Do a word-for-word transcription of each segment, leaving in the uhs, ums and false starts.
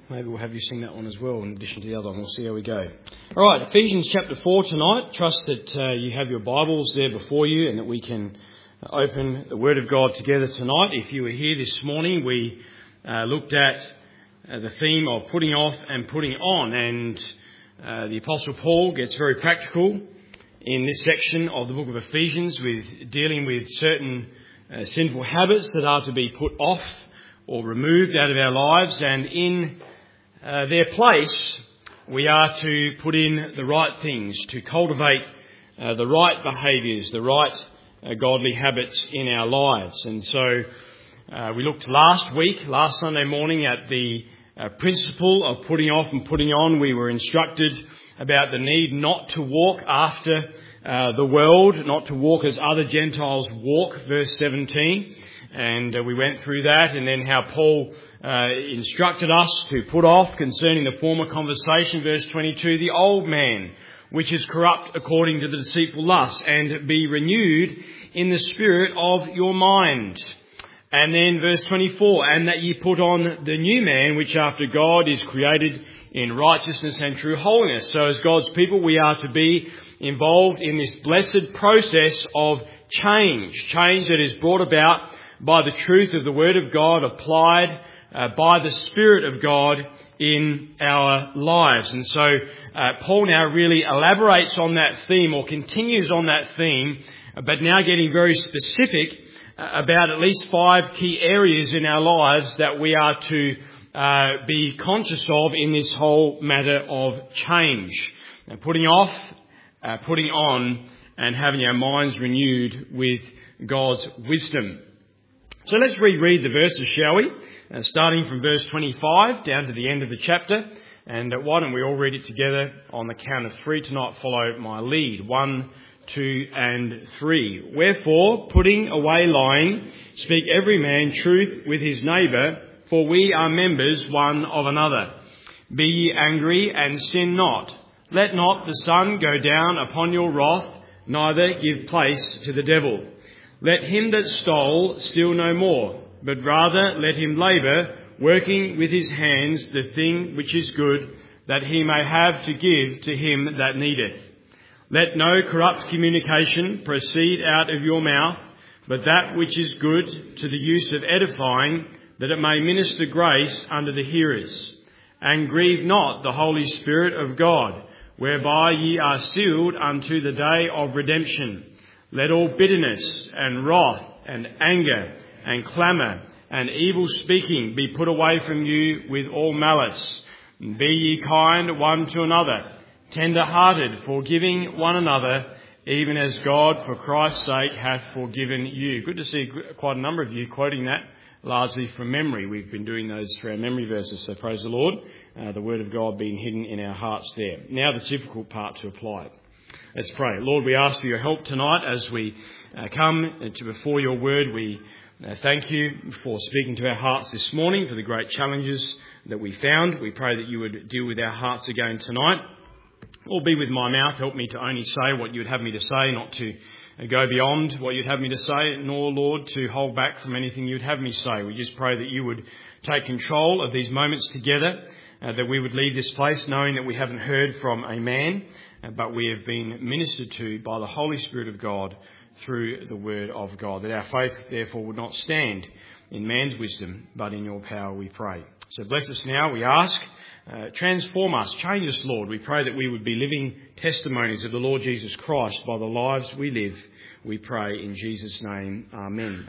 Maybe we'll have you sing that one as well in addition to the other one. We'll see how we go. All right, Ephesians chapter four tonight. Trust that uh, you have your Bibles there before you and that we can open the Word of God together tonight. If you were here this morning, we uh, looked at uh, the theme of putting off and putting on. And uh, the Apostle Paul gets very practical in this section of the book of Ephesians with dealing with certain uh, sinful habits that are to be put off or removed out of our lives, and in uh, their place we are to put in the right things, to cultivate uh, the right behaviours, the right uh, godly habits in our lives. And so uh, we looked last week, last Sunday morning, at the uh, principle of putting off and putting on. We were instructed about the need not to walk after uh, the world, not to walk as other Gentiles walk, verse seventeen. And uh, we went through that, and then how Paul uh, instructed us to put off concerning the former conversation, verse twenty-two, the old man, which is corrupt according to the deceitful lust, and be renewed in the spirit of your mind. And then verse twenty-four, and that ye put on the new man, which after God is created in righteousness and true holiness. So as God's people, we are to be involved in this blessed process of change, change that is brought about by the truth of the Word of God applied uh, by the Spirit of God in our lives. And so uh, Paul now really elaborates on that theme, or continues on that theme, but now getting very specific uh, about at least five key areas in our lives that we are to uh, be conscious of in this whole matter of change. Now, putting off, uh, putting on, and having our minds renewed with God's wisdom. So let's reread the verses, shall we? Uh, starting from verse twenty-five down to the end of the chapter. And uh, why don't we all read it together on the count of three tonight? Follow my lead. One, two, and three. Wherefore, putting away lying, speak every man truth with his neighbour, for we are members one of another. Be ye angry, and sin not. Let not the sun go down upon your wrath, neither give place to the devil. Let him that stole steal no more, but rather let him labour, working with his hands the thing which is good, that he may have to give to him that needeth. Let no corrupt communication proceed out of your mouth, but that which is good to the use of edifying, that it may minister grace unto the hearers. And grieve not the Holy Spirit of God, whereby ye are sealed unto the day of redemption. Let all bitterness and wrath and anger and clamour and evil speaking be put away from you with all malice. Be ye kind one to another, tender-hearted, forgiving one another, even as God for Christ's sake hath forgiven you. Good to see quite a number of you quoting that, largely from memory. We've been doing those through our memory verses, so praise the Lord. Uh, the Word of God being hidden in our hearts there. Now the difficult part to apply it. Let's pray. Lord, we ask for your help tonight as we uh, come to before your word. We uh, thank you for speaking to our hearts this morning, for the great challenges that we found. We pray that you would deal with our hearts again tonight. Lord, be with my mouth. Help me to only say what you would have me to say, not to uh, go beyond what you'd have me to say, nor, Lord, to hold back from anything you'd have me say. We just pray that you would take control of these moments together, uh, that we would leave this place knowing that we haven't heard from a man, but we have been ministered to by the Holy Spirit of God through the Word of God, that our faith therefore would not stand in man's wisdom, but in your power, we pray. So bless us now, we ask. Uh, transform us, change us, Lord. We pray that we would be living testimonies of the Lord Jesus Christ by the lives we live. We pray in Jesus' name. Amen.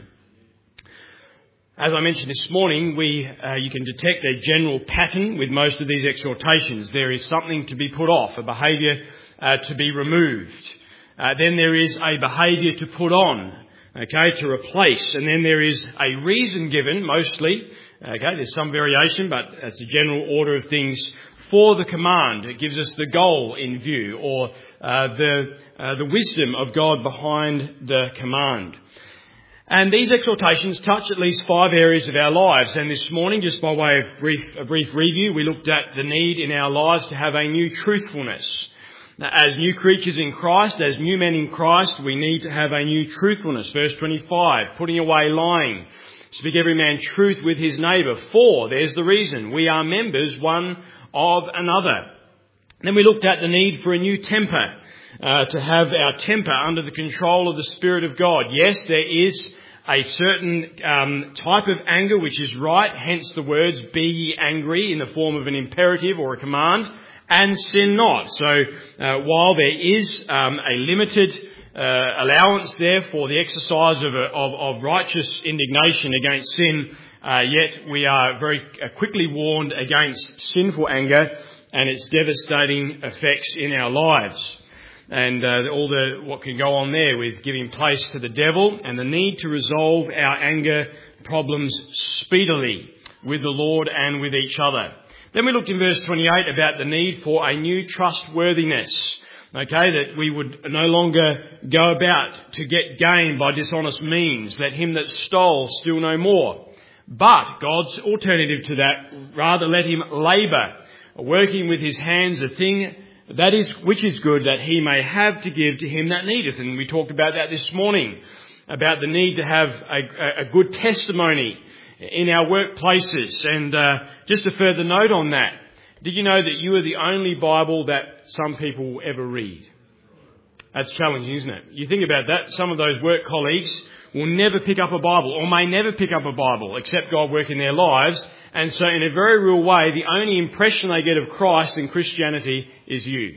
As I mentioned this morning, we uh, you can detect a general pattern with most of these exhortations. There is something to be put off, a behaviour Uh, to be removed. Uh, then there is a behaviour to put on, okay, to replace. And then there is a reason given, mostly, okay, there's some variation, but it's a general order of things for the command. It gives us the goal in view, or uh, the uh, the wisdom of God behind the command. And these exhortations touch at least five areas of our lives. And this morning, just by way of brief, a brief review, we looked at the need in our lives to have a new truthfulness. As new creatures in Christ, as new men in Christ, we need to have a new truthfulness. Verse twenty-five, putting away lying, Speak every man truth with his neighbour. For, there's the reason, we are members one of another. Then we looked at the need for a new temper, uh, to have our temper under the control of the Spirit of God. Yes, there is a certain um, type of anger which is right, hence the words, be ye angry, in the form of an imperative or a command, and sin not. So uh, while there is um, a limited uh, allowance there for the exercise of, a, of, of righteous indignation against sin, uh, yet we are very uh, quickly warned against sinful anger and its devastating effects in our lives. And uh, all the what can go on there with giving place to the devil, and the need to resolve our anger problems speedily with the Lord and with each other. Then we looked in verse twenty-eight about the need for a new trustworthiness. Okay, that we would no longer go about to get gain by dishonest means. Let him that stole steal no more. But God's alternative to that, rather let him labour, working with his hands a thing that is, which is good, that he may have to give to him that needeth. And we talked about that this morning, about the need to have a, a good testimony in our workplaces. And uh, just a further note on that, did you know that you are the only Bible that some people will ever read? That's challenging, isn't it? You think about that, some of those work colleagues will never pick up a Bible, or may never pick up a Bible, except God work in their lives. And so in a very real way, the only impression they get of Christ and Christianity is you.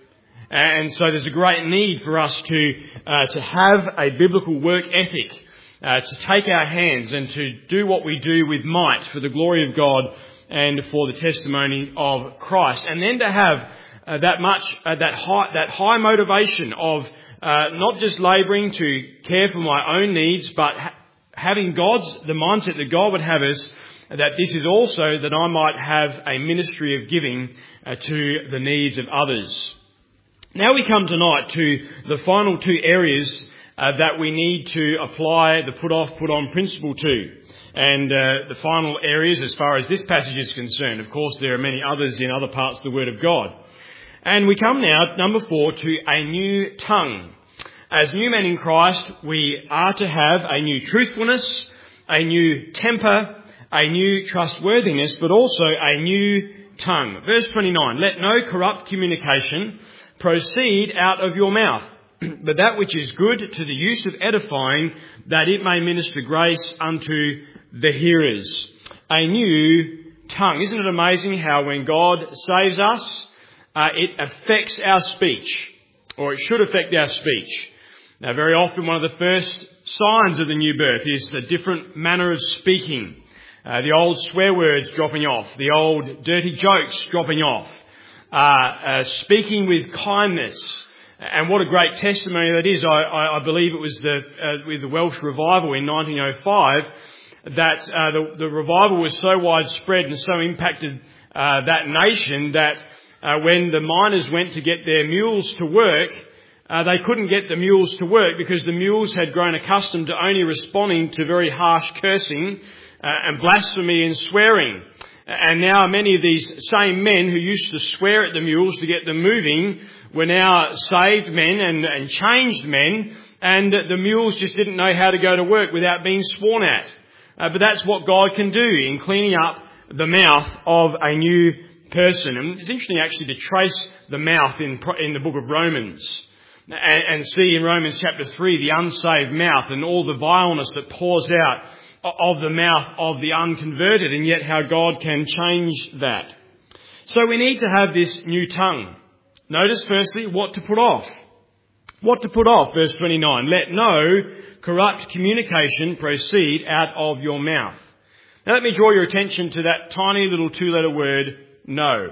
And so there's a great need for us to uh, to have a biblical work ethic, uh, to take our hands and to do what we do with might for the glory of God and for the testimony of Christ. And then to have uh, that much, uh, that high, that high motivation of uh, not just labouring to care for my own needs, but ha- having God's, the mindset that God would have us, that this is also that I might have a ministry of giving uh, to the needs of others. Now we come tonight to the final two areas uh, that we need to apply the put off, put on principle to. And uh, the final areas as far as this passage is concerned. Of course, there are many others in other parts of the Word of God. And we come now, number four, to a new tongue. As new men in Christ, we are to have a new truthfulness, a new temper, a new trustworthiness, but also a new tongue. Verse twenty-nine, let no corrupt communication proceed out of your mouth, but that which is good to the use of edifying, that it may minister grace unto the hearers. A new tongue. Isn't it amazing how when God saves us, uh, it affects our speech, or it should affect our speech. Now, very often one of the first signs of the new birth is a different manner of speaking. Uh, the old swear words dropping off, the old dirty jokes dropping off, uh, uh, speaking with kindness. And what a great testimony that is. I, I, I believe it was the, uh, with the Welsh revival in nineteen oh five that uh, the, the revival was so widespread and so impacted uh, that nation that uh, when the miners went to get their mules to work, uh, they couldn't get the mules to work because the mules had grown accustomed to only responding to very harsh cursing uh, and blasphemy and swearing. And now many of these same men who used to swear at the mules to get them moving were now saved men and, and changed men, and the mules just didn't know how to go to work without being sworn at. Uh, but that's what God can do in cleaning up the mouth of a new person. And it's interesting actually to trace the mouth in in the book of Romans and, and see in Romans chapter three the unsaved mouth and all the vileness that pours out of the mouth of the unconverted, and yet how God can change that. So we need to have this new tongue. Notice firstly what to put off. What to put off, verse twenty-nine. Let no corrupt communication proceed out of your mouth. Now let me draw your attention to that tiny little two-letter word, no.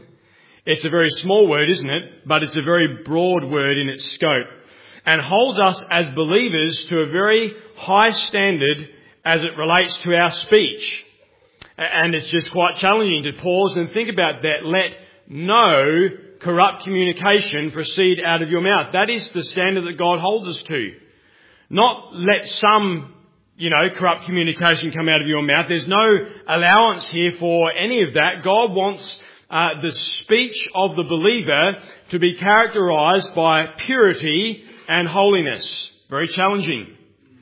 It's a very small word, isn't it? But it's a very broad word in its scope and holds us as believers to a very high standard as it relates to our speech. And it's just quite challenging to pause and think about that. Let no corrupt communication proceed out of your mouth. That is the standard that God holds us to. Not let some, you know, corrupt communication come out of your mouth. There's no allowance here for any of that. God wants uh, the speech of the believer to be characterised by purity and holiness. Very challenging.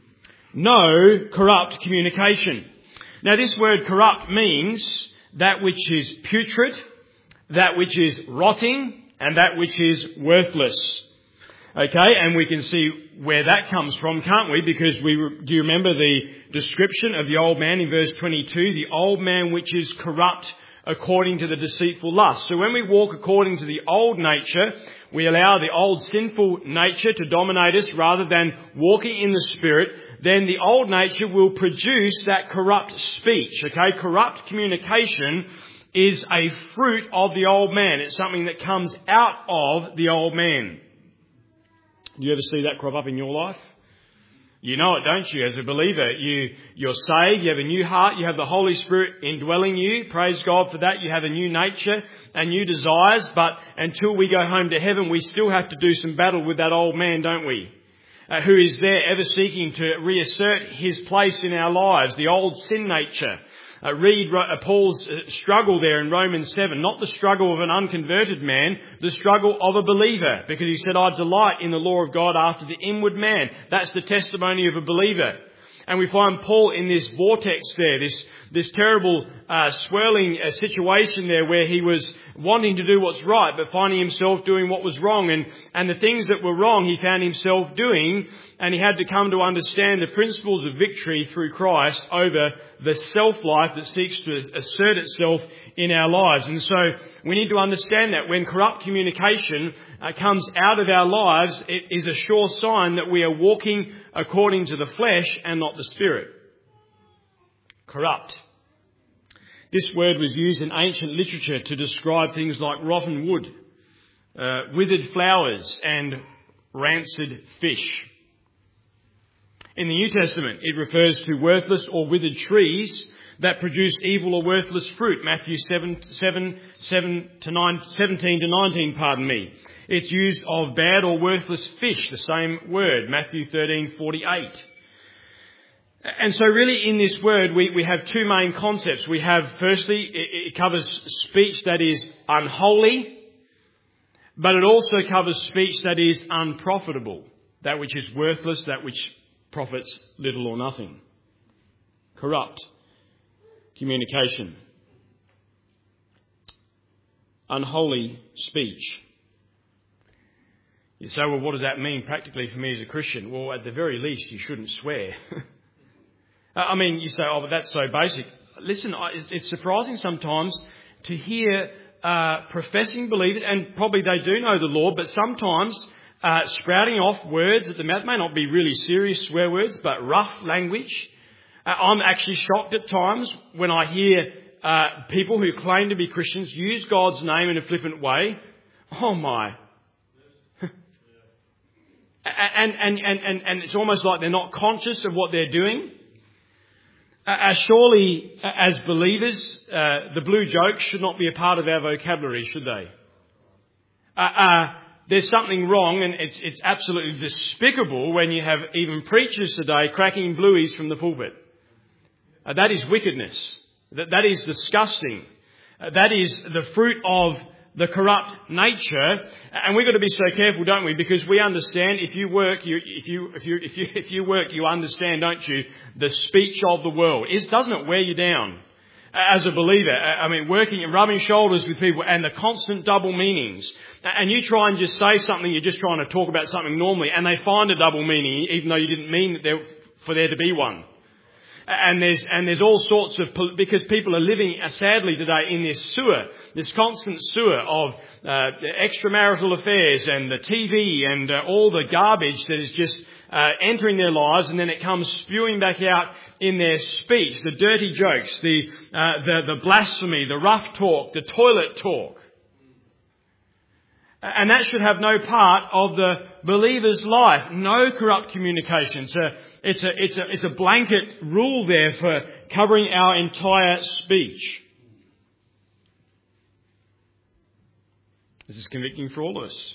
No corrupt communication. Now this word corrupt means that which is putrid, that which is rotting, and that which is worthless. Okay, and we can see where that comes from, can't we? Because we do you remember the description of the old man in verse twenty-two? The old man which is corrupt according to the deceitful lust. So when we walk according to the old nature, we allow the old sinful nature to dominate us rather than walking in the Spirit, then the old nature will produce that corrupt speech. Okay, corrupt communication is a fruit of the old man. It's something that comes out of the old man. Do you ever see that crop up in your life? You know it, don't you? As a believer, you, you're saved, you have a new heart, you have the Holy Spirit indwelling you. Praise God for that. You have a new nature and new desires. But until we go home to heaven, we still have to do some battle with that old man, don't we? Uh, who is there ever seeking to reassert his place in our lives, the old sin nature. Uh, read uh, Paul's uh, struggle there in Romans seven, not the struggle of an unconverted man, the struggle of a believer, because he said, I delight in the law of God after the inward man. That's the testimony of a believer. And we find Paul in this vortex there, this this terrible uh, swirling uh, situation there where he was wanting to do what's right but finding himself doing what was wrong. And, and the things that were wrong he found himself doing, and he had to come to understand the principles of victory through Christ over the self-life that seeks to assert itself in our lives. And so we need to understand that when corrupt communication uh, comes out of our lives, it is a sure sign that we are walking according to the flesh and not the Spirit. Corrupt. This word was used in ancient literature to describe things like rotten wood, uh, withered flowers, and rancid fish. In the New Testament, it refers to worthless or withered trees that produce evil or worthless fruit. Matthew seven, seven, seven to nine, seventeen to nineteen, pardon me. It's used of bad or worthless fish, the same word, Matthew thirteen, forty-eight. And so really in this word, we, we have two main concepts. We have, firstly, it, it covers speech that is unholy, but it also covers speech that is unprofitable, that which is worthless, that which profits little or nothing. Corrupt communication. Unholy speech. You say, well, what does that mean practically for me as a Christian? Well, at the very least, you shouldn't swear. I mean, you say, oh, but that's so basic. Listen, it's surprising sometimes to hear uh, professing believers, and probably they do know the Lord, but sometimes uh, sprouting off words at the mouth, may not be really serious swear words, but rough language. Uh, I'm actually shocked at times when I hear uh, people who claim to be Christians use God's name in a flippant way. Oh my. and, and, and, and, and it's almost like they're not conscious of what they're doing. Uh, surely, uh, as believers, uh, the blue jokes should not be a part of our vocabulary, should they? Uh, uh, there's something wrong, and it's, it's absolutely despicable when you have even preachers today cracking blueies from the pulpit. Uh, that is wickedness. That, that is disgusting. Uh, that is the fruit of the corrupt nature, and we've got to be so careful, don't we? Because we understand if you work, you, if you if you if you if you work, you understand, don't you? The speech of the world is doesn't it wear you down as a believer? I mean, working and rubbing shoulders with people, and the constant double meanings. And you try and just say something, you're just trying to talk about something normally, and they find a double meaning, even though you didn't mean that there, for there to be one. And there's and there's all sorts of, because people are living uh, sadly today in this sewer, this constant sewer of uh, extramarital affairs and the T V and uh, all the garbage that is just uh, entering their lives, and then it comes spewing back out in their speech, the dirty jokes, the uh, the the blasphemy, the rough talk, the toilet talk. And that should have no part of the believer's life. No corrupt communication. It's a, it's a, it's a, it's a blanket rule there for covering our entire speech. This is convicting for all of us.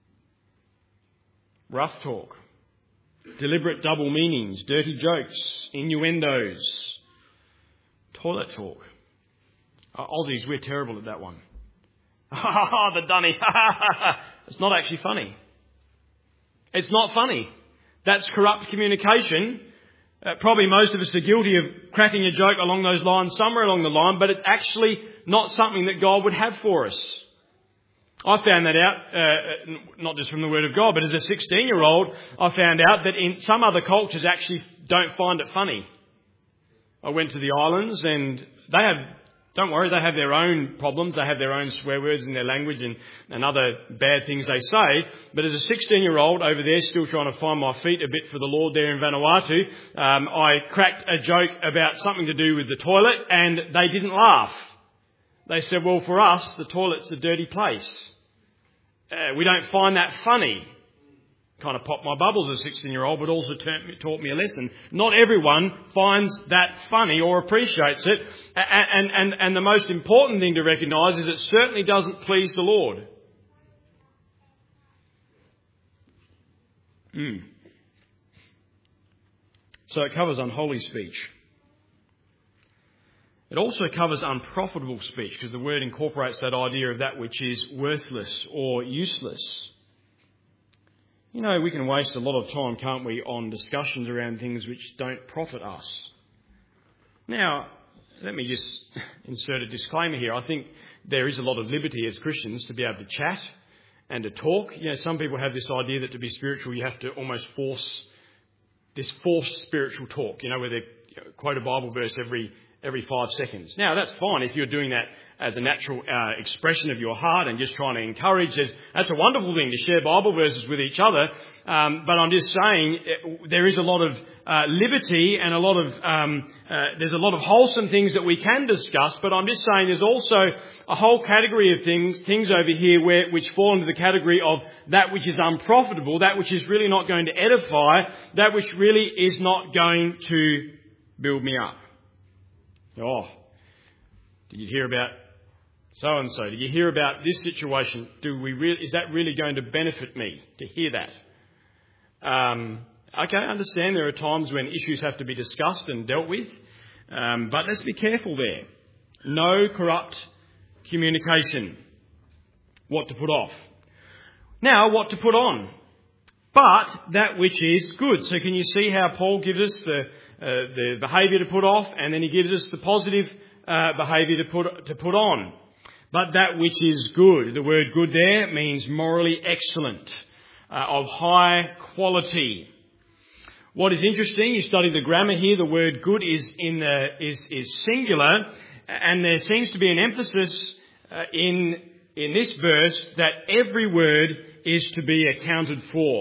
Rough talk, deliberate double meanings, dirty jokes, innuendos, toilet talk. Uh, Aussies, we're terrible at that one. Ha ha ha, the dunny. Ha ha ha. It's not actually funny. It's not funny. That's corrupt communication Uh, probably most of us are guilty of cracking a joke along those lines somewhere along the line, but it's actually not something that God would have for us. I found that out, uh, not just from the Word of God, but as a sixteen-year-old, I found out that in some other cultures actually don't find it funny. I went to the islands and they have, don't worry, they have their own problems. They have their own swear words in their language and, and other bad things they say. But as a sixteen-year-old over there, still trying to find my feet a bit for the Lord there in Vanuatu, um, I cracked a joke about something to do with the toilet and they didn't laugh. They said, well, for us, the toilet's a dirty place. Uh, we don't find that funny. Kind of popped my bubbles as a sixteen-year-old, but also taught me a lesson. Not everyone finds that funny or appreciates it. And, and, and the most important thing to recognise is it certainly doesn't please the Lord. Mm. So it covers unholy speech. It also covers unprofitable speech, because the word incorporates that idea of that which is worthless or useless. You know, we can waste a lot of time, can't we, on discussions around things which don't profit us. Now, let me just insert a disclaimer here. I think there is a lot of liberty as Christians to be able to chat and to talk. You know, some people have this idea that to be spiritual you have to almost force this forced spiritual talk, you know, where they quote a Bible verse every every five seconds. Now, that's fine if you're doing that as a natural uh, expression of your heart and just trying to encourage. That's a wonderful thing to share Bible verses with each other. Um, but I'm just saying it, there is a lot of uh, liberty and a lot of, um, uh, there's a lot of wholesome things that we can discuss. But I'm just saying there's also a whole category of things, things over here where, which fall into the category of that which is unprofitable, that which is really not going to edify, that which really is not going to build me up. Oh, did you hear about so-and-so? Did you hear about this situation? Do we really, is that really going to benefit me to hear that? Um, okay, I understand there are times when issues have to be discussed and dealt with, um, but let's be careful there. No corrupt communication. What to put off. Now, what to put on. But that which is good. So can you see how Paul gives us the Uh, the behaviour to put off, and then he gives us the positive uh, behaviour to put to put on. But that which is good, the word good there means morally excellent, uh, of high quality. What is interesting, you study the grammar here, the word good is in the is is singular, and there seems to be an emphasis uh, in in this verse that every word is to be accounted for.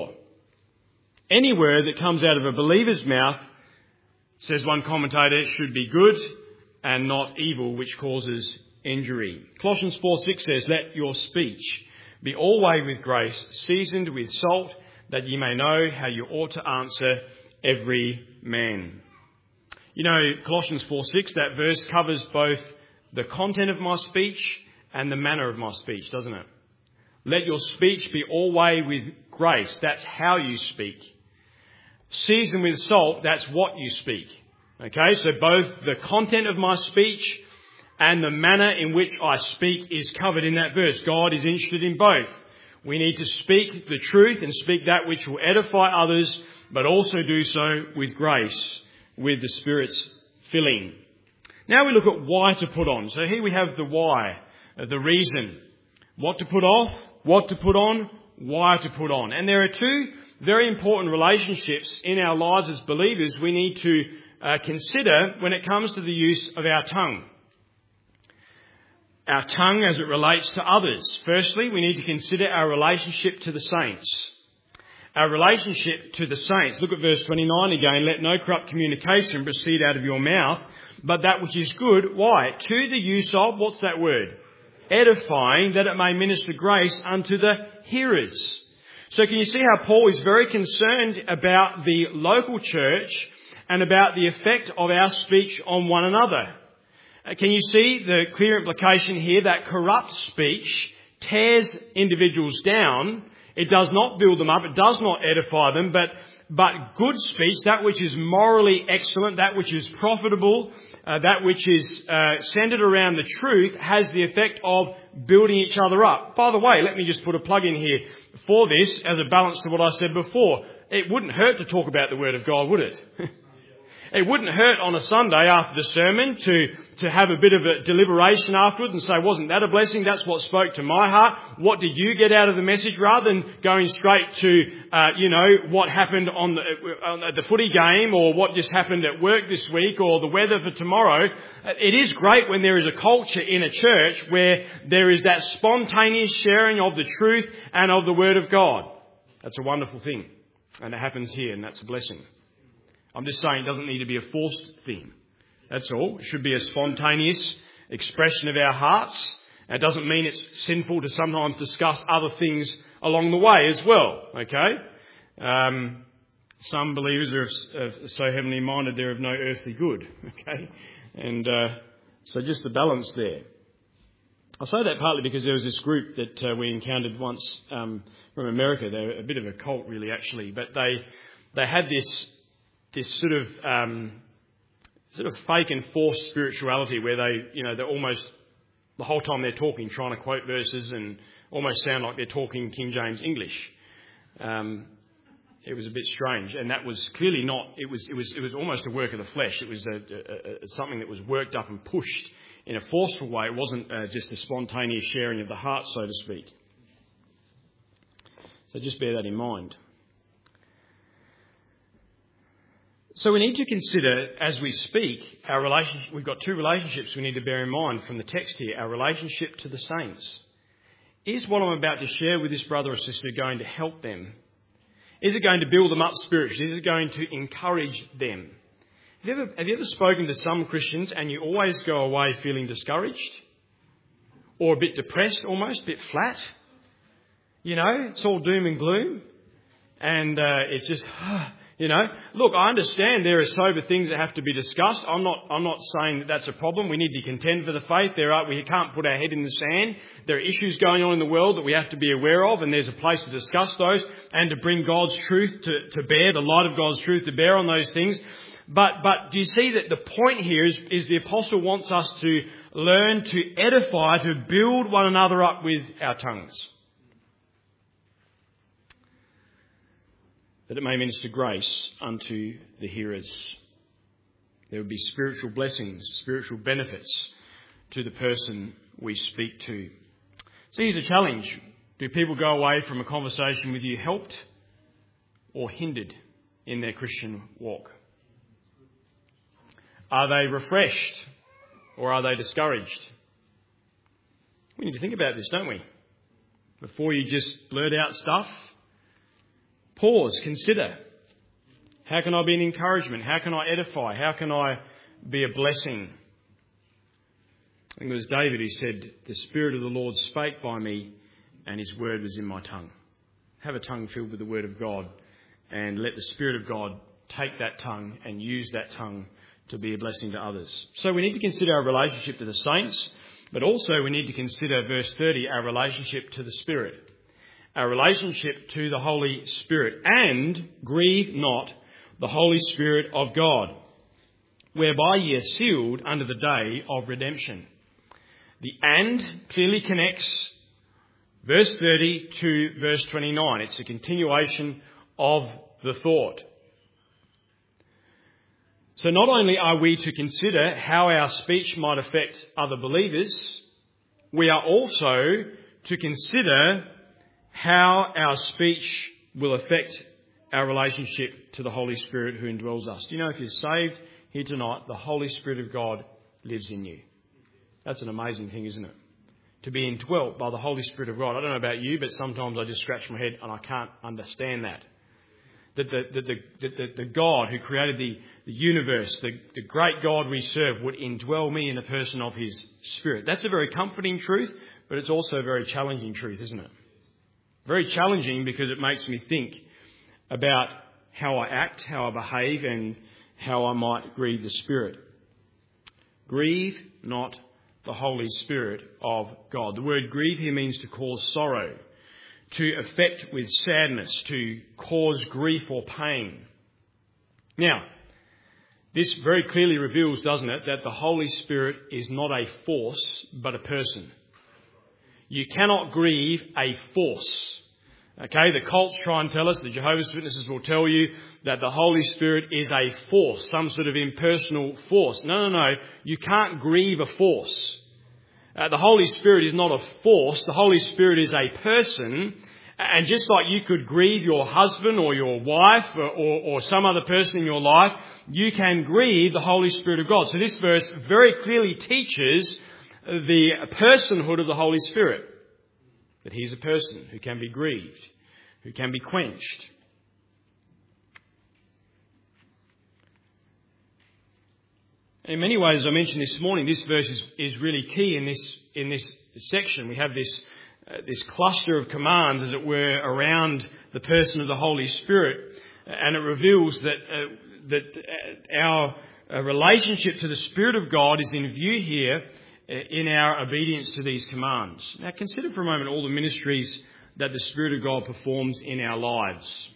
Any word that comes out of a believer's mouth, says one commentator, should be good and not evil, which causes injury. Colossians four six says, let your speech be always with grace, seasoned with salt, that ye may know how you ought to answer every man. You know, Colossians four six, that verse covers both the content of my speech and the manner of my speech, doesn't it? Let your speech be always with grace. That's how you speak. Seasoned with salt, that's what you speak. Okay, so both the content of my speech and the manner in which I speak is covered in that verse. God is interested in both. We need to speak the truth and speak that which will edify others, but also do so with grace, with the Spirit's filling. Now we look at why to put on. So here we have the why, the reason. What to put off, what to put on, why to put on. And there are two very important relationships in our lives as believers we need to uh, consider when it comes to the use of our tongue. Our tongue as it relates to others. Firstly, we need to consider our relationship to the saints. Our relationship to the saints. Look at verse twenty-nine again. Let no corrupt communication proceed out of your mouth, but that which is good. Why? To the use of, what's that word? Edifying, that it may minister grace unto the hearers. So can you see how Paul is very concerned about the local church and about the effect of our speech on one another? Uh, can you see the clear implication here that corrupt speech tears individuals down? It does not build them up. It does not edify them. But, but good speech, that which is morally excellent, that which is profitable, uh, that which is uh, centred around the truth, has the effect of building each other up. By the way, let me just put a plug in here for this as a balance to what I said before. It wouldn't hurt to talk about the Word of God, would it? It wouldn't hurt on a Sunday after the sermon to, to have a bit of a deliberation afterwards and say, wasn't that a blessing? That's what spoke to my heart. What did you get out of the message? Rather than going straight to, uh, you know, what happened on the, on the footy game or what just happened at work this week or the weather for tomorrow. It is great when there is a culture in a church where there is that spontaneous sharing of the truth and of the Word of God. That's a wonderful thing. And it happens here, and that's a blessing. I'm just saying it doesn't need to be a forced thing. That's all. It should be a spontaneous expression of our hearts. It doesn't mean it's sinful to sometimes discuss other things along the way as well. Okay? Um, some believers are, are so heavenly minded they're of no earthly good. Okay? And uh, so just the balance there. I say that partly because there was this group that uh, we encountered once um, from America. They're a bit of a cult, really, actually, but they they had this this sort of um, sort of fake and forced spirituality where they, you know, they're almost the whole time they're talking, trying to quote verses and almost sound like they're talking King James English. Um, it was a bit strange, and that was clearly not. It was it was it was almost a work of the flesh. It was a, a, a, something that was worked up and pushed in a forceful way. It wasn't uh, just a spontaneous sharing of the heart, so to speak. So just bear that in mind. So we need to consider, as we speak, our relationship. We've got two relationships we need to bear in mind from the text here. Our relationship to the saints. Is what I'm about to share with this brother or sister going to help them? Is it going to build them up spiritually? Is it going to encourage them? Have you ever, have you ever spoken to some Christians and you always go away feeling discouraged? Or a bit depressed almost, a bit flat? You know, it's all doom and gloom. And uh, it's just, you know, look, I understand there are sober things that have to be discussed. I'm not I'm not saying that that's a problem. We need to contend for the faith. There are, we can't put our head in the sand. There are issues going on in the world that we have to be aware of, and there's a place to discuss those and to bring God's truth to, to bear, the light of God's truth to bear on those things. But but do you see that the point here is, is the apostle wants us to learn to edify, to build one another up with our tongues, that it may minister grace unto the hearers. There would be spiritual blessings, spiritual benefits to the person we speak to. So here's a challenge. Do people go away from a conversation with you helped or hindered in their Christian walk? Are they refreshed or are they discouraged? We need to think about this, don't we? Before you just blurt out stuff, pause, consider. How can I be an encouragement? How can I edify? How can I be a blessing? I think it was David who said, "The Spirit of the Lord spake by me and his word was in my tongue." Have a tongue filled with the word of God and let the Spirit of God take that tongue and use that tongue to be a blessing to others. So we need to consider our relationship to the saints, but also we need to consider, verse thirty, our relationship to the Spirit. Our relationship to the Holy Spirit. And grieve not the Holy Spirit of God, whereby ye are sealed unto the day of redemption. The and clearly connects verse thirty to verse twenty-nine. It's a continuation of the thought. So not only are we to consider how our speech might affect other believers, we are also to consider how our speech will affect our relationship to the Holy Spirit who indwells us. Do you know, if you're saved here tonight, the Holy Spirit of God lives in you. That's an amazing thing, isn't it? To be indwelt by the Holy Spirit of God. I don't know about you, but sometimes I just scratch my head and I can't understand that. That the, the, the, the, the God who created the, the universe, the, the great God we serve, would indwell me in the person of his Spirit. That's a very comforting truth, but it's also a very challenging truth, isn't it? Very challenging because it makes me think about how I act, how I behave, and how I might grieve the Spirit. Grieve not the Holy Spirit of God. The word grieve here means to cause sorrow, to affect with sadness, to cause grief or pain. Now, this very clearly reveals, doesn't it, that the Holy Spirit is not a force, but a person. You cannot grieve a force. Okay, the cults try and tell us, the Jehovah's Witnesses will tell you that the Holy Spirit is a force, some sort of impersonal force. No, no, no, you can't grieve a force. Uh, the Holy Spirit is not a force, the Holy Spirit is a person, and just like you could grieve your husband or your wife or, or, or some other person in your life, you can grieve the Holy Spirit of God. So this verse very clearly teaches the personhood of the Holy Spirit. That he's a person who can be grieved, who can be quenched. In many ways, as I mentioned this morning, this verse is, is really key in this in this section. We have this uh, this cluster of commands, as it were, around the person of the Holy Spirit, and it reveals that uh, that our uh, relationship to the Spirit of God is in view here in our obedience to these commands. Now consider for a moment all the ministries that the Spirit of God performs in our lives.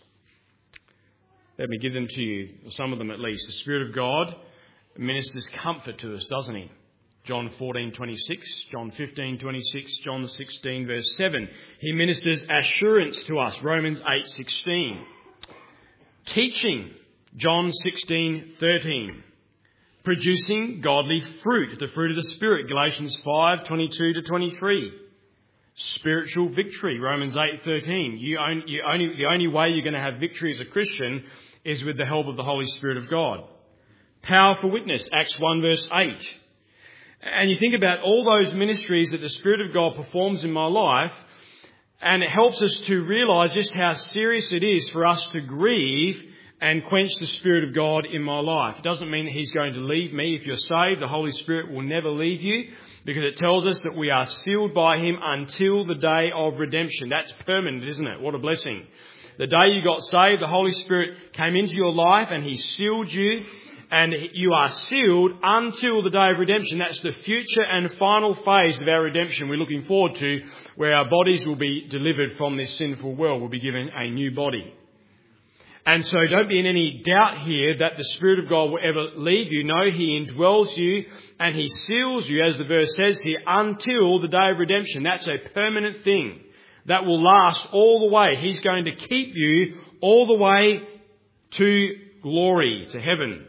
Let me give them to you, some of them at least. The Spirit of God ministers comfort to us, doesn't he? John fourteen twenty-six, John fifteen twenty-six, John sixteen verse seven. He ministers assurance to us, Romans eight sixteen. Teaching, John sixteen thirteen. Producing godly fruit, the fruit of the Spirit, Galatians five twenty-two to twenty-three. Spiritual victory, Romans eight thirteen. You only, you only, the only way you're going to have victory as a Christian is with the help of the Holy Spirit of God. Power for witness, Acts one verse eight. And you think about all those ministries that the Spirit of God performs in my life, and it helps us to realise just how serious it is for us to grieve and quench the Spirit of God in my life. It doesn't mean that he's going to leave me. If you're saved, the Holy Spirit will never leave you, because it tells us that we are sealed by him until the day of redemption. That's permanent, isn't it? What a blessing. The day you got saved, the Holy Spirit came into your life and he sealed you, and you are sealed until the day of redemption. That's the future and final phase of our redemption we're looking forward to, where our bodies will be delivered from this sinful world. We'll be given a new body. And so don't be in any doubt here that the Spirit of God will ever leave you. No, he indwells you and he seals you, as the verse says here, until the day of redemption. That's a permanent thing that will last all the way. He's going to keep you all the way to glory, to heaven.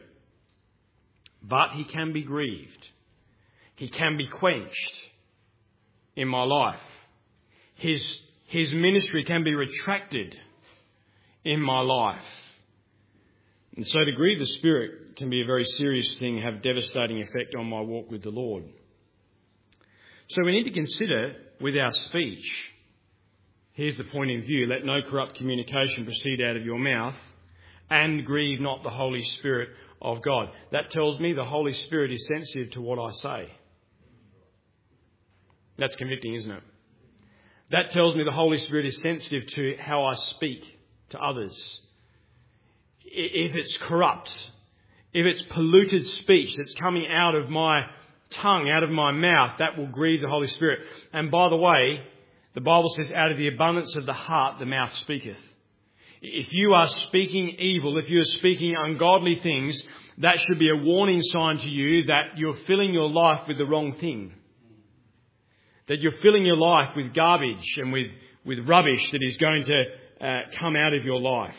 But he can be grieved. He can be quenched in my life. His, his ministry can be retracted in my life. And so to grieve the Spirit can be a very serious thing, have devastating effect on my walk with the Lord. So we need to consider with our speech, here's the point in view: let no corrupt communication proceed out of your mouth, and grieve not the Holy Spirit of God. That tells me the Holy Spirit is sensitive to what I say. That's convicting, isn't it? That tells me the Holy Spirit is sensitive to how I speak to others. If it's corrupt, if it's polluted speech that's coming out of my tongue, out of my mouth, that will grieve the Holy Spirit. And by the way, the Bible says, out of the abundance of the heart, the mouth speaketh. If you are speaking evil, if you are speaking ungodly things, that should be a warning sign to you that you're filling your life with the wrong thing. That you're filling your life with garbage and with, with rubbish that is going to uh, come out of your life.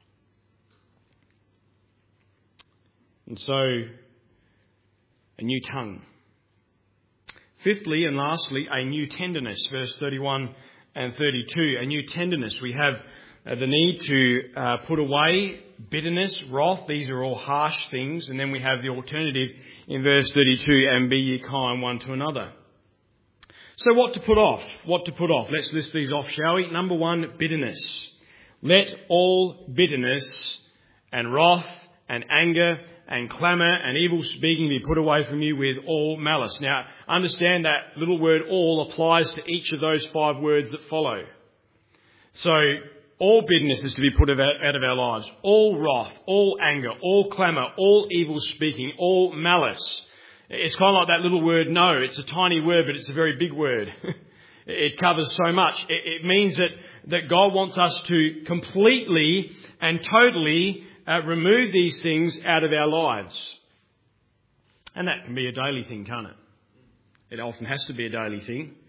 And so, a new tongue. Fifthly and lastly, a new tenderness. Verse thirty-one and thirty-two. A new tenderness. We have uh, the need to uh, put away bitterness, wrath. These are all harsh things. And then we have the alternative in verse thirty-two, and be ye kind one to another. So what to put off? What to put off? Let's list these off, shall we? Number one, bitterness. Let all bitterness and wrath and anger and clamour and evil speaking be put away from you with all malice. Now, understand that little word all applies to each of those five words that follow. So, all bitterness is to be put out of our lives. All wrath, all anger, all clamour, all evil speaking, all malice. It's kind of like that little word no. It's a tiny word, but it's a very big word. It covers so much. It means that, that God wants us to completely and totally Uh, remove these things out of our lives. And that can be a daily thing, can't it? It often has to be a daily thing.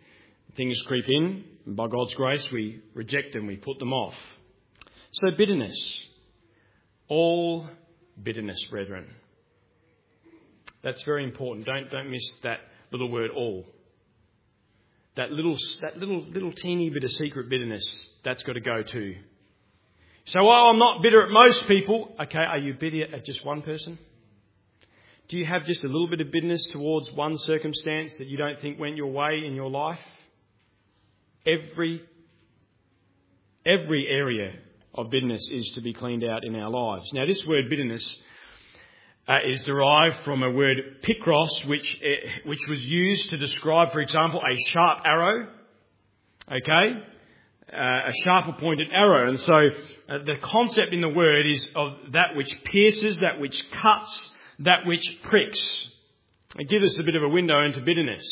Things creep in, and by God's grace we reject them, we put them off. So bitterness. All bitterness, brethren. That's very important. Don't don't miss that little word all. That little that little little teeny bit of secret bitterness, that's got to go too. So while I'm not bitter at most people, okay, are you bitter at just one person? Do you have just a little bit of bitterness towards one circumstance that you don't think went your way in your life? Every, every area of bitterness is to be cleaned out in our lives. Now, this word bitterness uh, is derived from a word pikros, which uh, which was used to describe, for example, a sharp arrow. Okay? Uh, a sharper pointed arrow. And so uh, the concept in the word is of that which pierces, that which cuts, that which pricks. It gives us a bit of a window into bitterness.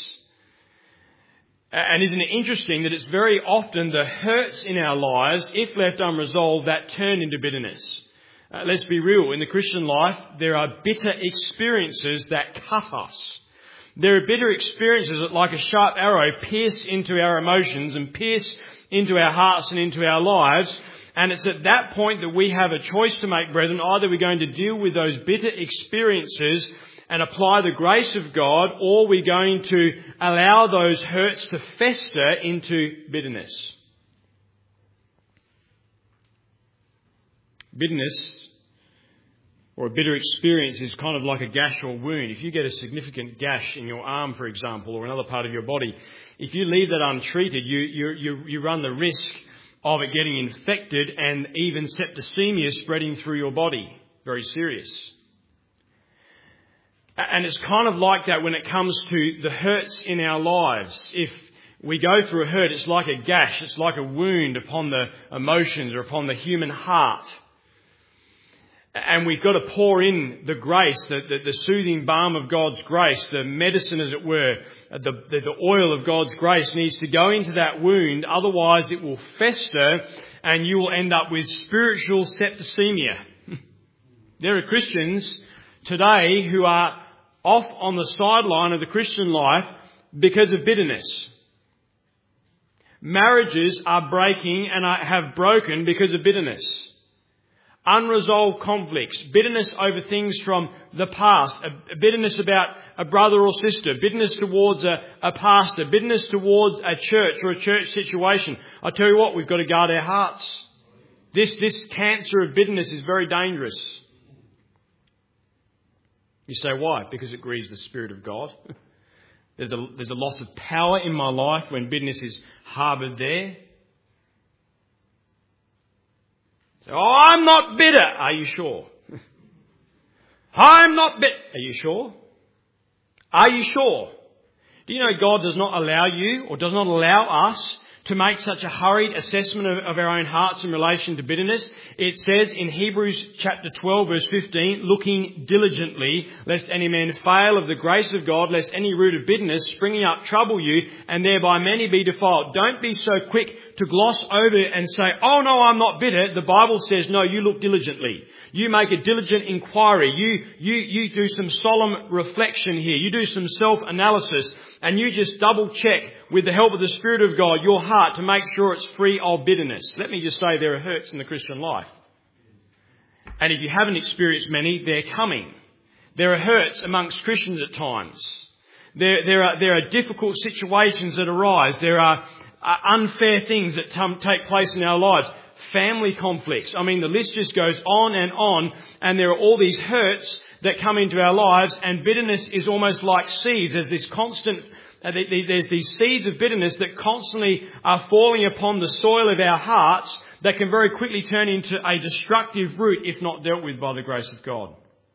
And isn't it interesting that it's very often the hurts in our lives, if left unresolved, that turn into bitterness. Uh, let's be real. In the Christian life, there are bitter experiences that cut us. There are bitter experiences that, like a sharp arrow, pierce into our emotions and pierce into our hearts and into our lives. And it's at that point that we have a choice to make, brethren. Either we're going to deal with those bitter experiences and apply the grace of God, or we're going to allow those hurts to fester into bitterness. Bitterness, or a bitter experience, is kind of like a gash or wound. If you get a significant gash in your arm, for example, or another part of your body, if you leave that untreated, you, you, you, you run the risk of it getting infected and even septicemia spreading through your body. Very serious. And it's kind of like that when it comes to the hurts in our lives. If we go through a hurt, it's like a gash, it's like a wound upon the emotions or upon the human heart. And we've got to pour in the grace, the, the, the soothing balm of God's grace, the medicine, as it were, the, the, the oil of God's grace needs to go into that wound. Otherwise, it will fester and you will end up with spiritual septicemia. There are Christians today who are off on the sideline of the Christian life because of bitterness. Marriages are breaking and are, have broken because of bitterness. Unresolved conflicts, bitterness over things from the past, a bitterness about a brother or sister, bitterness towards a, a pastor, bitterness towards a church or a church situation. I tell you what, we've got to guard our hearts. This, this cancer of bitterness is very dangerous. You say, why? Because it grieves the Spirit of God. There's a, there's a loss of power in my life when bitterness is harboured there. So, oh, I'm not bitter. Are you sure? I'm not bitter. Are you sure? Are you sure? Do you know God does not allow you or does not allow us to make such a hurried assessment of, of our own hearts in relation to bitterness? It says in Hebrews chapter twelve verse fifteen, looking diligently, lest any man fail of the grace of God, lest any root of bitterness springing up trouble you, and thereby many be defiled. Don't be so quick to gloss over it and say, oh no, I'm not bitter. The Bible says, no, you look diligently. You make a diligent inquiry. You, you, you do some solemn reflection here. You do some self-analysis and you just double check with the help of the Spirit of God, your heart, to make sure it's free of bitterness. Let me just say there are hurts in the Christian life. And if you haven't experienced many, they're coming. There are hurts amongst Christians at times. There, there are, there are difficult situations that arise. There are uh, unfair things that t- take place in our lives. Family conflicts. I mean, the list just goes on and on. And there are all these hurts that come into our lives. And bitterness is almost like seeds. There's this constant, uh, there's these seeds of bitterness that constantly are falling upon the soil of our hearts that can very quickly turn into a destructive root if not dealt with by the grace of God.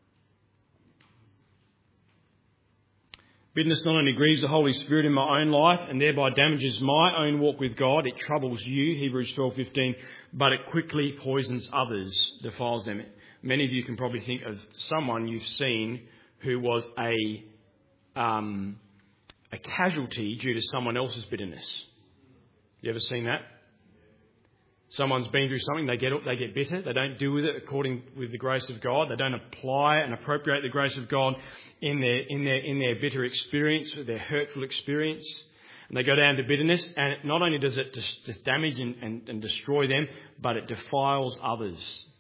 Bitterness not only grieves the Holy Spirit in my own life and thereby damages my own walk with God, it troubles you, Hebrews twelve fifteen, but it quickly poisons others, defiles them. Many of you can probably think of someone you've seen who was a um, a casualty due to someone else's bitterness. You ever seen that? Someone's been through something, they get they get bitter, they don't deal with it according with the grace of God, they don't apply and appropriate the grace of God in their in their in their bitter experience, their hurtful experience. And they go down to bitterness, and not only does it just, just damage and, and, and destroy them, but it defiles others.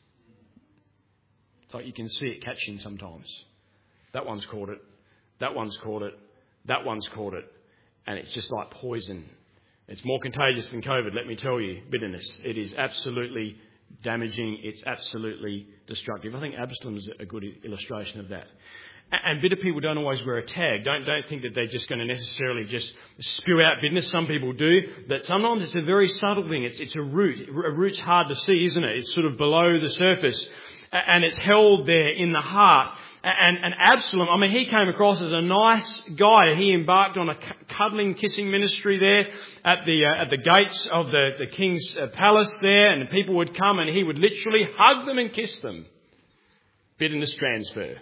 It's like you can see it catching sometimes. That one's caught it, that one's caught it, that one's caught it, and it's just like poison. It's more contagious than COVID, let me tell you, bitterness. It is absolutely damaging, it's absolutely destructive. I think Absalom's a good illustration of that. And bitter people don't always wear a tag. Don't don't think that they're just going to necessarily just spew out bitterness. Some people do. But sometimes it's a very subtle thing. It's it's a root. A root's hard to see, isn't it? It's sort of below the surface. And it's held there in the heart. And, and Absalom, I mean, he came across as a nice guy. He embarked on a cuddling, kissing ministry there at the uh, at the gates of the, the king's uh, palace there. And the people would come and he would literally hug them and kiss them. Bitterness transfer.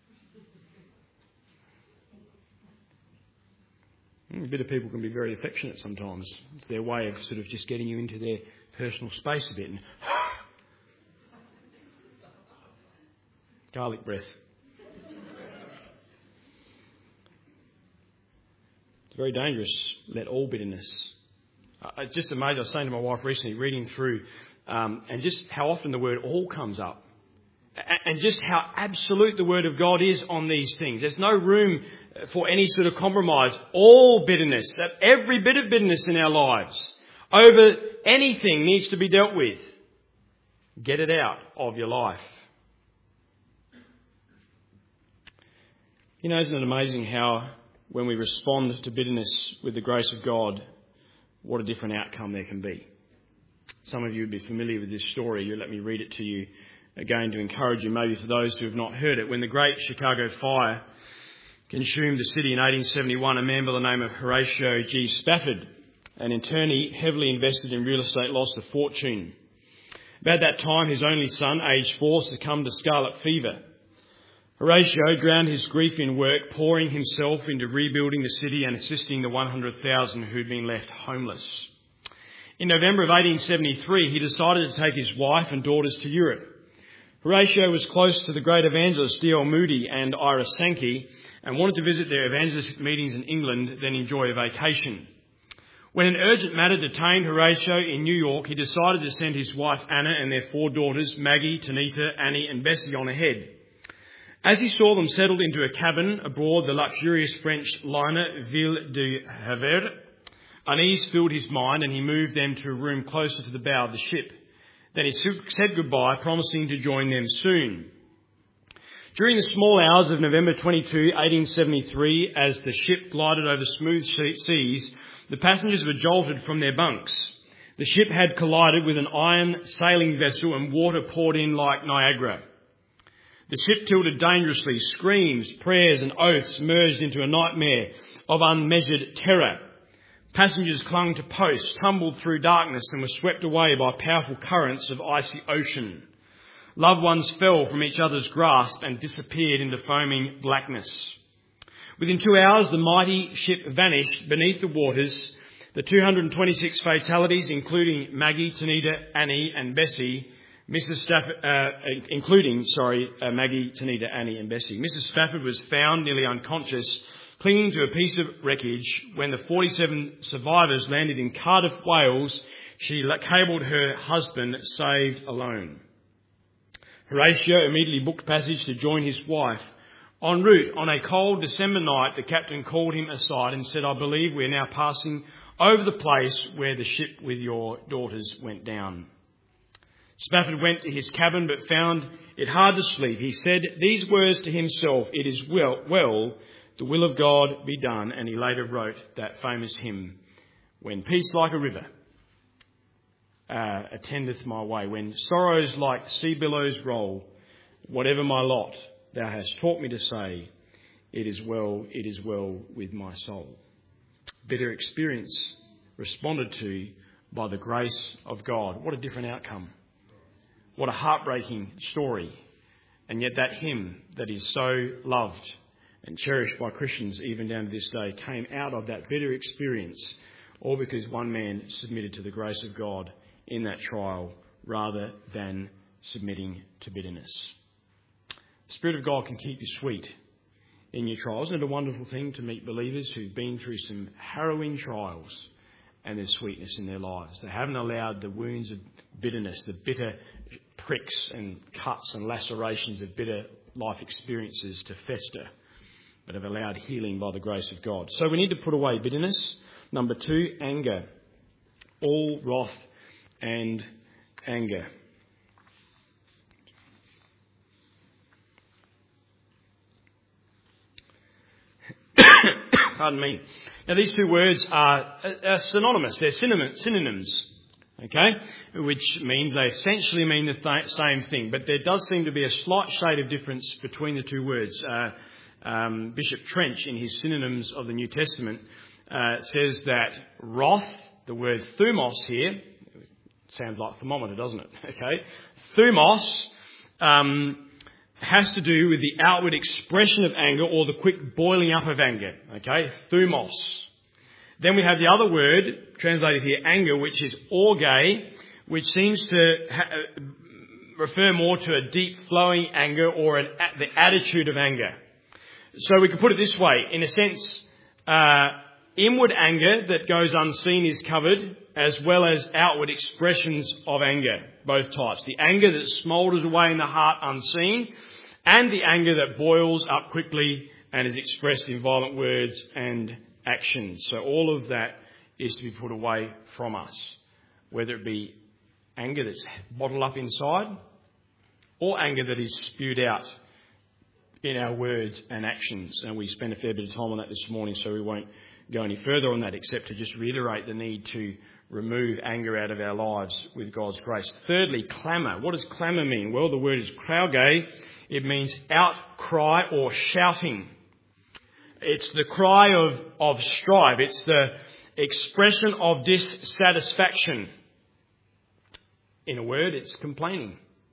Bitter people can be very affectionate sometimes. It's their way of sort of just getting you into their personal space a bit. And garlic breath. It's very dangerous. Let all bitterness. Uh, it's just amazing. I was saying to my wife recently, reading through, um, and just how often the word all comes up. And just how absolute the Word of God is on these things. There's no room for any sort of compromise. All bitterness, every bit of bitterness in our lives, over anything needs to be dealt with. Get it out of your life. You know, isn't it amazing how when we respond to bitterness with the grace of God, what a different outcome there can be. Some of you would be familiar with this story. You let me read it to you. Again, to encourage you, maybe for those who have not heard it, when the Great Chicago Fire consumed the city in eighteen seventy-one, a man by the name of Horatio G. Spafford, an attorney heavily invested in real estate, lost a fortune. About that time, his only son, aged four, succumbed to scarlet fever. Horatio drowned his grief in work, pouring himself into rebuilding the city and assisting the one hundred thousand who'd been left homeless. In November of eighteen seventy-three, he decided to take his wife and daughters to Europe. Horatio was close to the great evangelists D L Moody and Ira Sankey and wanted to visit their evangelistic meetings in England, then enjoy a vacation. When an urgent matter detained Horatio in New York, he decided to send his wife Anna and their four daughters, Maggie, Tanita, Annie and Bessie, on ahead. As he saw them settled into a cabin aboard the luxurious French liner Ville de Havre, unease filled his mind and he moved them to a room closer to the bow of the ship. Then he said goodbye, promising to join them soon. During the small hours of November twenty-second, eighteen seventy-three, as the ship glided over smooth seas, the passengers were jolted from their bunks. The ship had collided with an iron sailing vessel and water poured in like Niagara. The ship tilted dangerously. Screams, prayers and oaths merged into a nightmare of unmeasured terror. Passengers clung to posts, tumbled through darkness and were swept away by powerful currents of icy ocean. Loved ones fell from each other's grasp and disappeared into foaming blackness. Within two hours, the mighty ship vanished beneath the waters. The two hundred twenty-six fatalities, including Maggie, Tanita, Annie and Bessie, Missus Stafford, uh, including, sorry, uh, Maggie, Tanita, Annie and Bessie. Missus Stafford was found nearly unconscious, clinging to a piece of wreckage. When the forty-seven survivors landed in Cardiff, Wales, she cabled her husband, saved alone. Horatio immediately booked passage to join his wife. En route, on a cold December night, the captain called him aside and said, "I believe we are now passing over the place where the ship with your daughters went down." Spafford went to his cabin but found it hard to sleep. He said these words to himself, "It is well, well, the will of God be done," and he later wrote that famous hymn, "When peace like a river uh, attendeth my way, when sorrows like sea billows roll, whatever my lot, thou hast taught me to say, it is well, it is well with my soul." Bitter experience responded to by the grace of God. What a different outcome. What a heartbreaking story. And yet that hymn that is so loved and cherished by Christians even down to this day came out of that bitter experience, all because one man submitted to the grace of God in that trial rather than submitting to bitterness. The Spirit of God can keep you sweet in your trials. Isn't it a wonderful thing to meet believers who've been through some harrowing trials and there's sweetness in their lives? They haven't allowed the wounds of bitterness, the bitter pricks and cuts and lacerations of bitter life experiences to fester, but have allowed healing by the grace of God. So we need to put away bitterness. Number two, anger. All wrath and anger. Pardon me. Now these two words are, are synonymous. They're synonyms. Okay, which means they essentially mean the th- same thing, but there does seem to be a slight shade of difference between the two words. Uh, um, Bishop Trench, in his synonyms of the New Testament, uh, says that wrath, the word thumos here, sounds like thermometer, doesn't it? Okay, thumos um, has to do with the outward expression of anger or the quick boiling up of anger. Okay, thumos. Then we have the other word, translated here, anger, which is orge, which seems to ha- refer more to a deep flowing anger or an, the attitude of anger. So we could put it this way. In a sense, uh, inward anger that goes unseen is covered, as well as outward expressions of anger, both types. The anger that smoulders away in the heart unseen, and the anger that boils up quickly and is expressed in violent words and actions. So all of that is to be put away from us, whether it be anger that's bottled up inside or anger that is spewed out in our words and actions. And we spent a fair bit of time on that this morning, so we won't go any further on that except to just reiterate the need to remove anger out of our lives with God's grace. Thirdly, clamour. What does clamour mean? Well, the word is krauge. It means outcry or shouting. It's the cry of, of strife. It's the expression of dissatisfaction. In a word, it's complaining.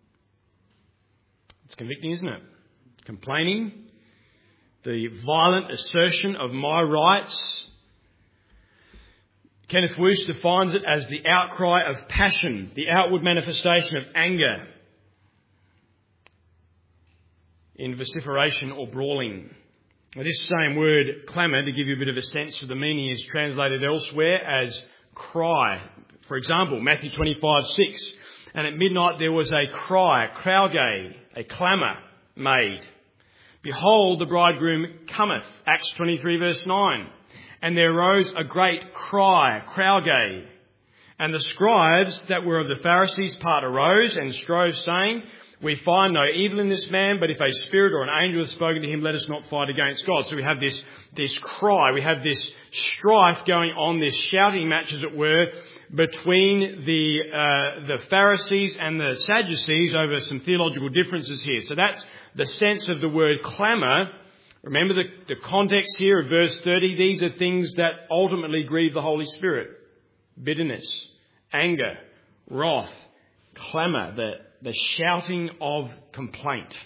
It's convicting, isn't it? Complaining. The violent assertion of my rights. Kenneth Wuest defines it as the outcry of passion, the outward manifestation of anger in vociferation or brawling. Now, this same word, clamour, to give you a bit of a sense of the meaning, is translated elsewhere as cry. For example, Matthew twenty-five six, and at midnight there was a cry, krauge, a clamour made. Behold, the bridegroom cometh, Acts twenty-three verse nine. And there arose a great cry, krauge. And the scribes that were of the Pharisees' part arose and strove, saying, we find no evil in this man, but if a spirit or an angel has spoken to him, let us not fight against God. So we have this, this cry, we have this strife going on, this shouting match, as it were, between the, uh, the Pharisees and the Sadducees over some theological differences here. So that's the sense of the word clamour. Remember the, the context here of verse thirty. These are things that ultimately grieve the Holy Spirit. Bitterness, anger, wrath, clamour, the the shouting of complaint.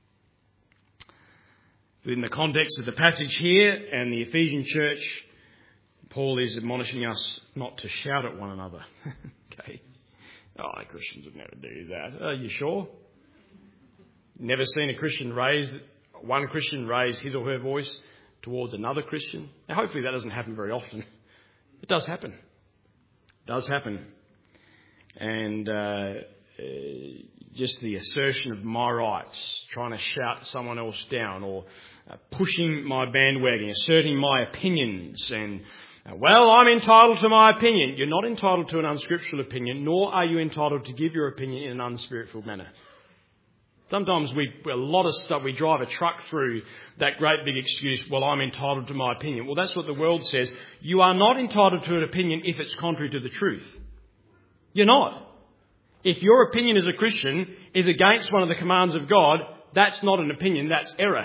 Within the context of the passage here and the Ephesian church, Paul is admonishing us not to shout at one another. Okay. Oh, Christians would never do that. Are you sure? Never seen a Christian raise, one Christian raise his or her voice towards another Christian? Now, hopefully that doesn't happen very often. It does happen. It does happen. And, uh, Uh, just the assertion of my rights, trying to shout someone else down, or uh, pushing my bandwagon, asserting my opinions, and, uh, well, I'm entitled to my opinion. You're not entitled to an unscriptural opinion, nor are you entitled to give your opinion in an unspiritual manner. Sometimes we, a lot of stuff, we drive a truck through that great big excuse, well, I'm entitled to my opinion. Well, that's what the world says. You are not entitled to an opinion if it's contrary to the truth. You're not. If your opinion as a Christian is against one of the commands of God, that's not an opinion, that's error.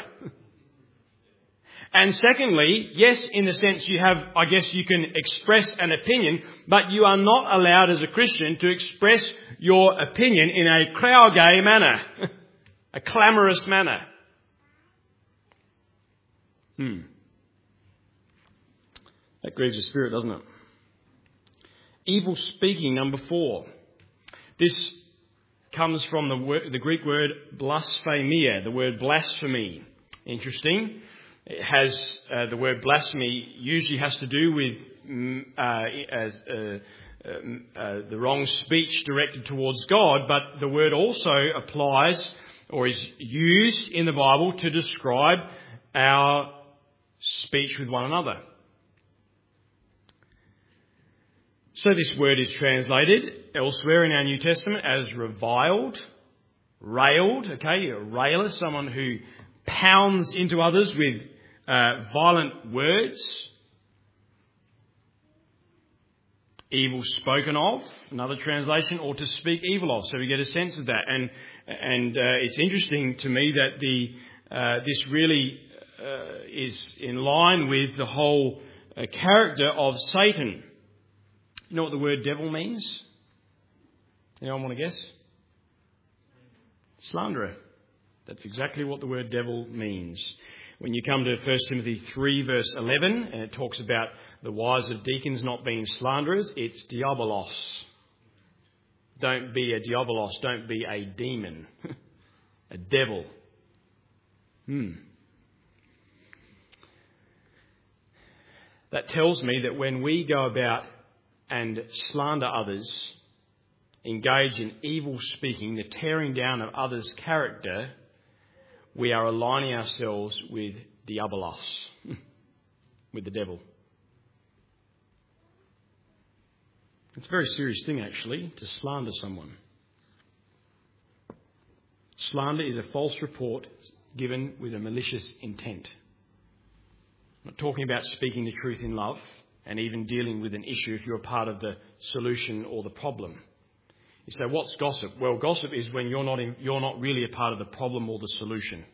And secondly, yes, in the sense you have, I guess you can express an opinion, but you are not allowed as a Christian to express your opinion in a krauge manner, a clamorous manner. Hmm. That grieves the spirit, doesn't it? Evil speaking, number four. This comes from the, word, the Greek word blasphemia, the word blasphemy. Interesting. It has uh, the word blasphemy usually has to do with mm, uh, as uh, uh, uh, the wrong speech directed towards God, but the word also applies or is used in the Bible to describe our speech with one another. So this word is translated elsewhere in our New Testament as reviled, railed, okay, a railer, someone who pounds into others with uh, violent words, evil spoken of, another translation, or to speak evil of. So we get a sense of that. And and uh, it's interesting to me that the uh, this really uh, is in line with the whole uh, character of Satan. You know what the word devil means? Anyone want to guess? Slanderer. That's exactly what the word devil means. When you come to First Timothy three verse eleven, and it talks about the wives of deacons not being slanderers, it's diabolos. Don't be a diabolos, don't be a demon. A devil. Hmm. That tells me that when we go about and slander others, engage in evil speaking, the tearing down of others' character, we are aligning ourselves with diabolos, with the devil. It's a very serious thing, actually, to slander someone. Slander is a false report given with a malicious intent. I'm not talking about speaking the truth in love and even dealing with an issue if you're a part of the solution or the problem. You say, what's gossip? Well, gossip is when you're not in, you're not really a part of the problem or the solution.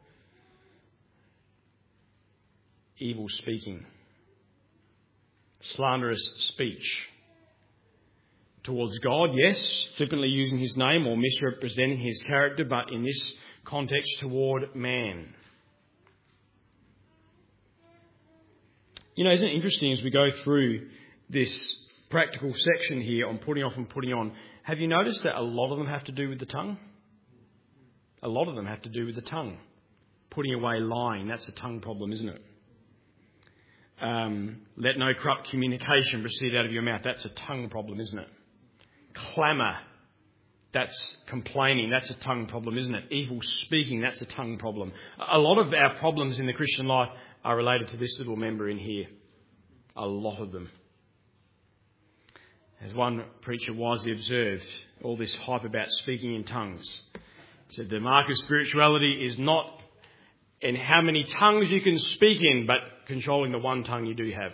Evil speaking. Slanderous speech. Towards God, yes, flippantly using his name or misrepresenting his character, but in this context toward man. You know, isn't it interesting as we go through this practical section here on putting off and putting on, have you noticed that a lot of them have to do with the tongue? A lot of them have to do with the tongue. Putting away lying, that's a tongue problem, isn't it? Um, let no corrupt communication proceed out of your mouth, that's a tongue problem, isn't it? Clamour, that's complaining, that's a tongue problem, isn't it? Evil speaking, that's a tongue problem. A lot of our problems in the Christian life are related to this little member in here. A lot of them. As one preacher wisely observed, all this hype about speaking in tongues. He said the mark of spirituality is not in how many tongues you can speak in, but controlling the one tongue you do have.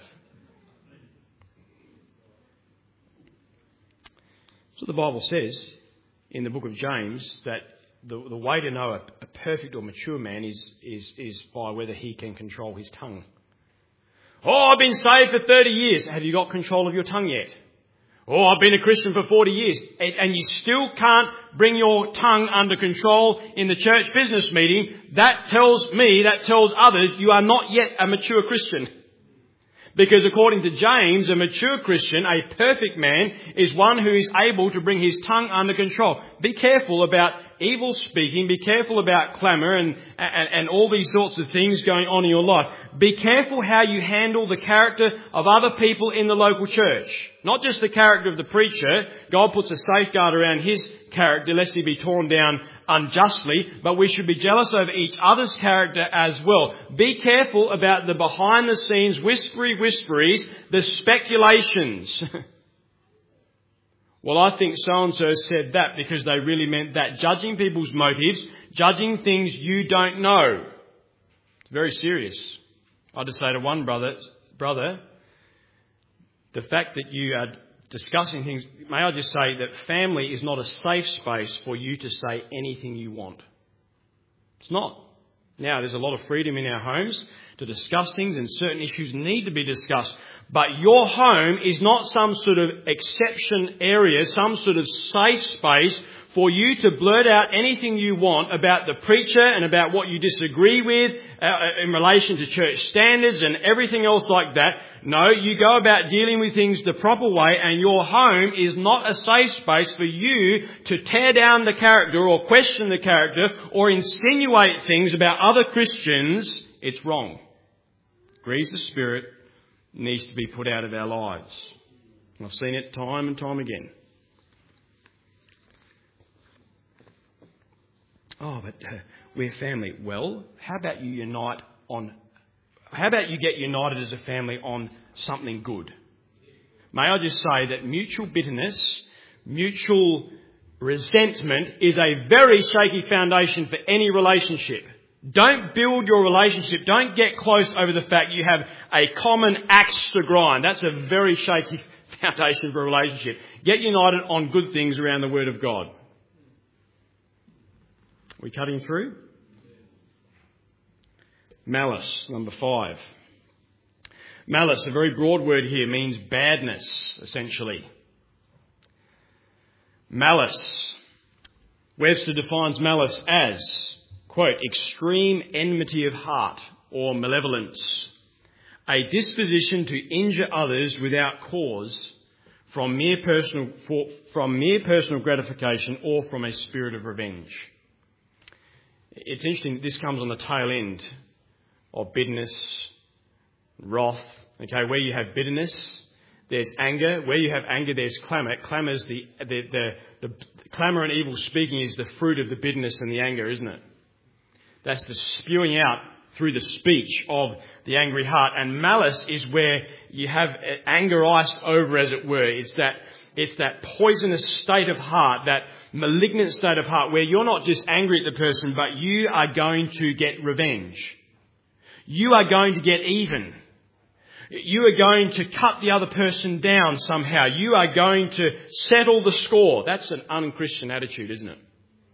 So the Bible says in the book of James that the, the way to know a, a perfect or mature man is, is, is by whether he can control his tongue. Oh, I've been saved for thirty years. Have you got control of your tongue yet? Oh, I've been a Christian for forty years. And, and you still can't bring your tongue under control in the church business meeting. That tells me, that tells others, you are not yet a mature Christian. Because according to James, a mature Christian, a perfect man, is one who is able to bring his tongue under control. Be careful about evil speaking. Be careful about clamour and, and, and all these sorts of things going on in your life. Be careful how you handle the character of other people in the local church. Not just the character of the preacher. God puts a safeguard around his character lest he be torn down unjustly, but we should be jealous over each other's character as well. Be careful about the behind the scenes whispery whisperies, the speculations. Well, I think so-and-so said that because they really meant that. Judging people's motives, judging things you don't know. It's very serious. I just say to one brother, brother, the fact that you are discussing things, may I just say that family is not a safe space for you to say anything you want. It's not. Now, there's a lot of freedom in our homes to discuss things, and certain issues need to be discussed. But your home is not some sort of exception area, some sort of safe space for you to blurt out anything you want about the preacher and about what you disagree with uh, in relation to church standards and everything else like that. No, you go about dealing with things the proper way, and your home is not a safe space for you to tear down the character or question the character or insinuate things about other Christians. It's wrong. grieves the Spirit, needs to be put out of our lives. I've seen it time and time again. Oh, but uh, we're family. Well, how about you unite on... How about you get united as a family on something good? May I just say that mutual bitterness, mutual resentment is a very shaky foundation for any relationship. Don't build your relationship. Don't get close over the fact you have a common axe to grind. That's a very shaky foundation for a relationship. Get united on good things around the Word of God. We cutting through? Malice, number five. Malice, a very broad word here, means badness, essentially. Malice. Webster defines malice as, quote, extreme enmity of heart or malevolence, a disposition to injure others without cause from mere personal, for, from mere personal gratification or from a spirit of revenge. It's interesting that this comes on the tail end of bitterness, wrath. Okay, where you have bitterness, there's anger. Where you have anger, there's clamour. Clamour is the, the, the, the clamour and evil speaking is the fruit of the bitterness and the anger, isn't it? That's the spewing out through the speech of the angry heart. And malice is where you have anger iced over, as it were. It's that It's that poisonous state of heart, that malignant state of heart, where you're not just angry at the person, but you are going to get revenge. You are going to get even. You are going to cut the other person down somehow. You are going to settle the score. That's an un-Christian attitude, isn't it?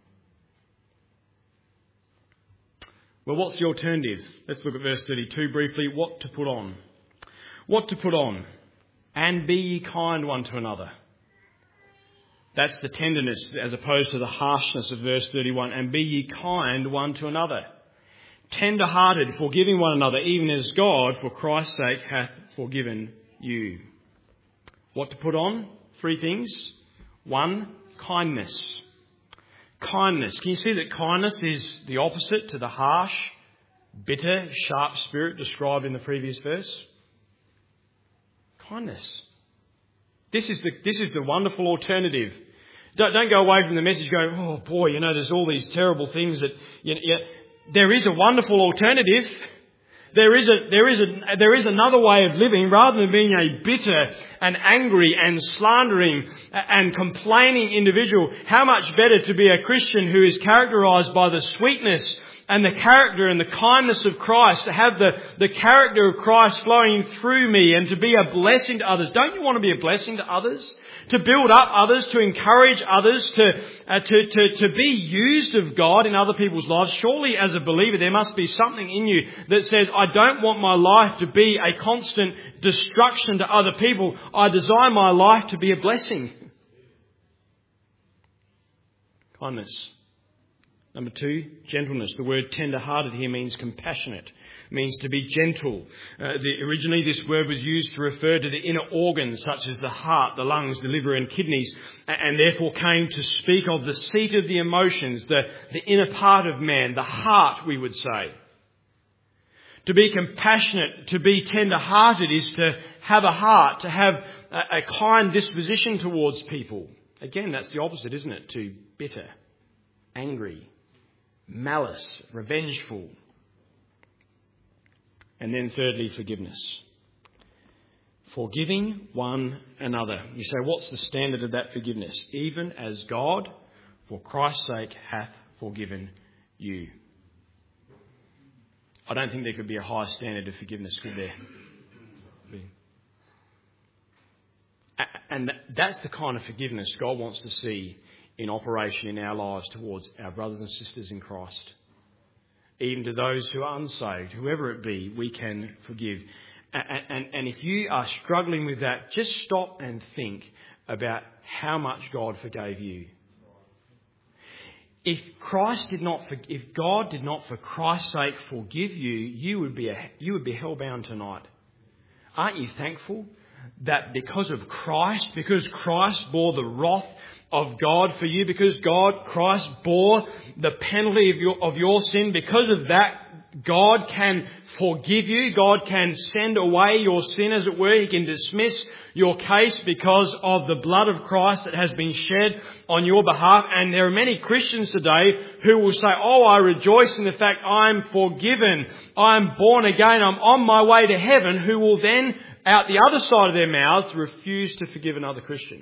Well, what's the alternative? Let's look at verse thirty-two briefly. What to put on? What to put on? And be ye kind one to another. That's the tenderness as opposed to the harshness of verse thirty-one. And be ye kind one to another. Tender-hearted, forgiving one another, even as God, for Christ's sake, hath forgiven you. What to put on? Three things. One, kindness. Kindness. Can you see that kindness is the opposite to the harsh, bitter, sharp spirit described in the previous verse? Kindness. This is the this is the wonderful alternative. Don't, don't go away from the message going, oh boy, you know, there's all these terrible things that... You know, yeah. There is a wonderful alternative. There is a there is a there is another way of living. Rather than being a bitter and angry and slandering and complaining individual, how much better to be a Christian who is characterised by the sweetness and the character and the kindness of Christ, to have the, the character of Christ flowing through me and to be a blessing to others. Don't you want to be a blessing to others? To build up others, to encourage others, to, uh, to, to, to be used of God in other people's lives? Surely as a believer there must be something in you that says, I don't want my life to be a constant destruction to other people. I desire my life to be a blessing. Kindness. Number two, gentleness. The word tender-hearted here means compassionate. It means to be gentle. Uh, the, originally this word was used to refer to the inner organs such as the heart, the lungs, the liver and kidneys, and, and therefore came to speak of the seat of the emotions, the, the inner part of man, the heart, we would say. To be compassionate, to be tender-hearted is to have a heart, to have a, a kind disposition towards people. Again, that's the opposite, isn't it? To bitter, angry, malice, revengeful. And then thirdly, forgiveness. Forgiving one another. You say, what's the standard of that forgiveness? Even as God, for Christ's sake, hath forgiven you. I don't think there could be a higher standard of forgiveness, could there? And that's the kind of forgiveness God wants to see in operation in our lives towards our brothers and sisters in Christ. Even to those who are unsaved, whoever it be, we can forgive. And, and, and if you are struggling with that, just stop and think about how much God forgave you. If Christ did not, if God did not for Christ's sake forgive you, you would be a, you would be hellbound tonight. Aren't you thankful that because of Christ, because Christ bore the wrath of God for you, because God, Christ bore the penalty of your, of your sin, because of that God can forgive you. God can send away your sin, as it were. He can dismiss your case because of the blood of Christ that has been shed on your behalf. And there are many Christians today who will say, oh, I rejoice in the fact I'm forgiven. I'm born again. I'm on my way to heaven, who will then, out the other side of their mouths, refuse to forgive another Christian.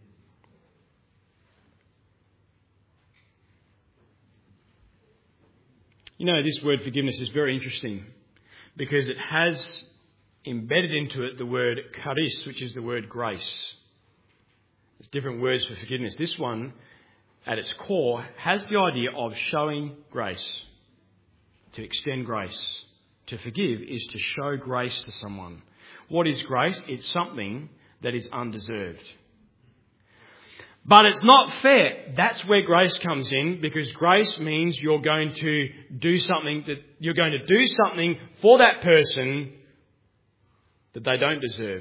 You know, this word forgiveness is very interesting because it has embedded into it the word charis, which is the word grace. There's different words for forgiveness. This one, at its core, has the idea of showing grace, to extend grace. To forgive is to show grace to someone. What is grace? It's something that is undeserved. But it's not fair. That's where grace comes in, because grace means you're going to do something that you're going to do something for that person that they don't deserve.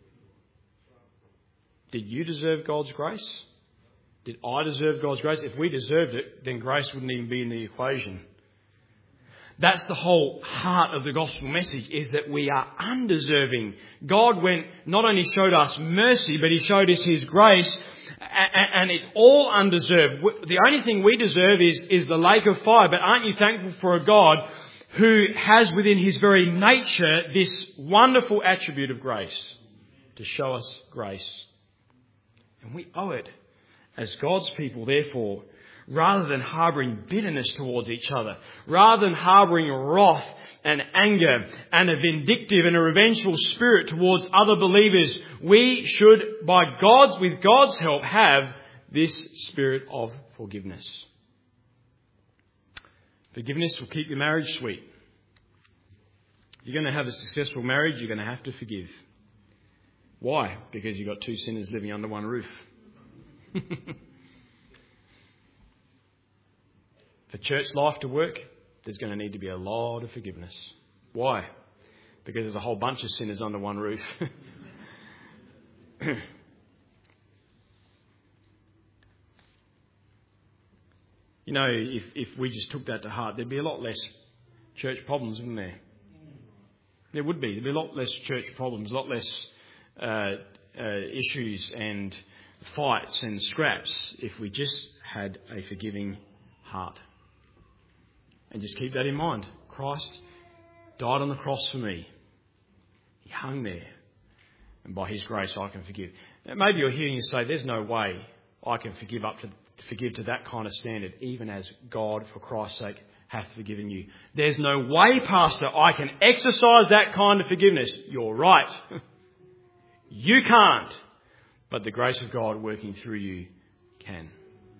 Did you deserve God's grace? Did I deserve God's grace? If we deserved it, then grace wouldn't even be in the equation. That's the whole heart of the gospel message, is that we are undeserving. God went, not only showed us mercy, but he showed us his grace. And it's all undeserved. The only thing we deserve is, is the lake of fire. But aren't you thankful for a God who has within his very nature this wonderful attribute of grace, to show us grace? And we owe it as God's people, therefore, rather than harbouring bitterness towards each other, rather than harbouring wrath and anger and a vindictive and a revengeful spirit towards other believers, we should, by God's, with God's help, have this spirit of forgiveness. Forgiveness will keep your marriage sweet. If you're going to have a successful marriage, you're going to have to forgive. Why? Because you've got two sinners living under one roof. For church life to work, there's going to need to be a lot of forgiveness. Why? Because there's a whole bunch of sinners under one roof. You know, if, if we just took that to heart, there'd be a lot less church problems, wouldn't there? There would be. There'd be a lot less church problems, a lot less uh, uh, issues and fights and scraps if we just had a forgiving heart. And just keep that in mind. Christ died on the cross for me. He hung there. And by his grace I can forgive. Now, maybe you're hearing you say, there's no way I can forgive up to forgive to that kind of standard, even as God, for Christ's sake, hath forgiven you. There's no way, Pastor, I can exercise that kind of forgiveness. You're right. You can't. But the grace of God working through you can.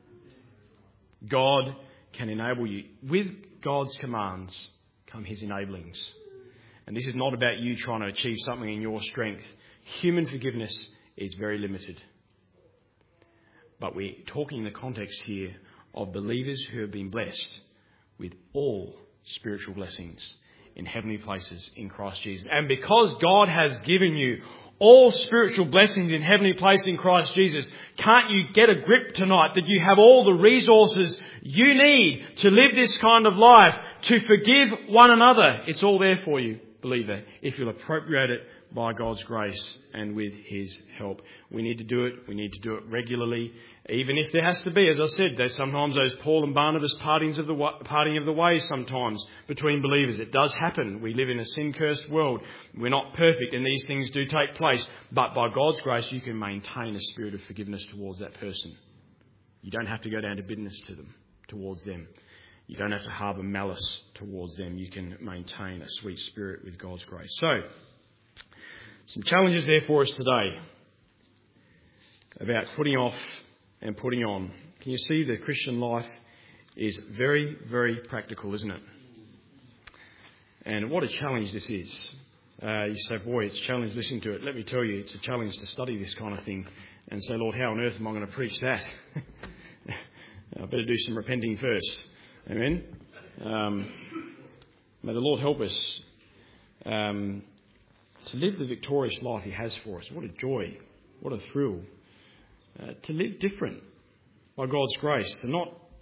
God can enable you. With God's commands come his enablings. And this is not about you trying to achieve something in your strength. Human forgiveness is very limited. But we're talking in the context here of believers who have been blessed with all spiritual blessings in heavenly places in Christ Jesus. And because God has given you all spiritual blessings in heavenly places in Christ Jesus, can't you get a grip tonight that you have all the resources you need to live this kind of life, to forgive one another? It's all there for you, believer, if you'll appropriate it by God's grace and with his help. We need to do it. We need to do it regularly. Even if there has to be, as I said, there's sometimes those Paul and Barnabas partings of the parting of the ways sometimes between believers. It does happen. We live in a sin-cursed world. We're not perfect, and these things do take place. But by God's grace, you can maintain a spirit of forgiveness towards that person. You don't have to go down to bitterness to them, towards them. You don't have to harbour malice towards them. You can maintain a sweet spirit with God's grace. So, some challenges there for us today about putting off and putting on. Can you see the Christian life is very, very practical, isn't it? And what a challenge this is. Uh, you say, boy, it's a challenge listening to it. Let me tell you, it's a challenge to study this kind of thing and say, Lord, how on earth am I going to preach that? I better do some repenting first. Amen? Um, may the Lord help us um, to live the victorious life he has for us. What a joy. What a thrill. Uh, to live different by God's grace. To not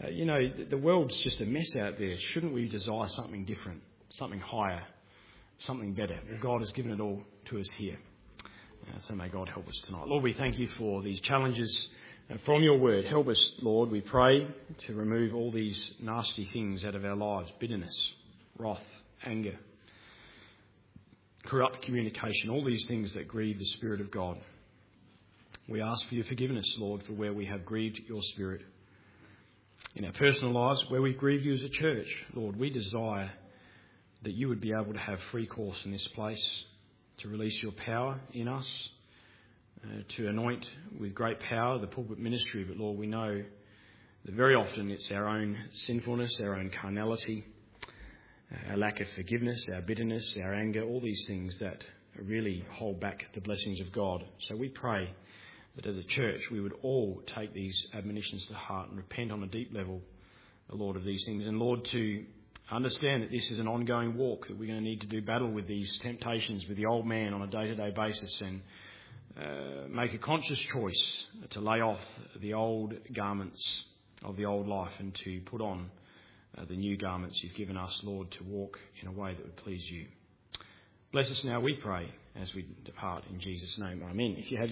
Uh, you know, the, the world's just a mess out there. Shouldn't we desire something different, something higher, something better? God has given it all to us here. Uh, so may God help us tonight. Lord, we thank you for these challenges uh, from your word. Help us, Lord, we pray, to remove all these nasty things out of our lives. Bitterness, wrath, anger, corrupt communication, all these things that grieve the Spirit of God. We ask for your forgiveness, Lord, for where we have grieved your Spirit. In our personal lives, where we've grieved you as a church, Lord, we desire that you would be able to have free course in this place, to release your power in us, uh, to anoint with great power the pulpit ministry. But Lord, we know that very often it's our own sinfulness, our own carnality, our lack of forgiveness, our bitterness, our anger, all these things that really hold back the blessings of God. So we pray that as a church we would all take these admonitions to heart and repent on a deep level, Lord, of these things. And Lord, to understand that this is an ongoing walk, that we're going to need to do battle with these temptations, with the old man on a day-to-day basis, and uh, make a conscious choice to lay off the old garments of the old life and to put on uh, the new garments you've given us, Lord, to walk in a way that would please you. Bless us now, we pray, as we depart in Jesus' name. Amen. If you have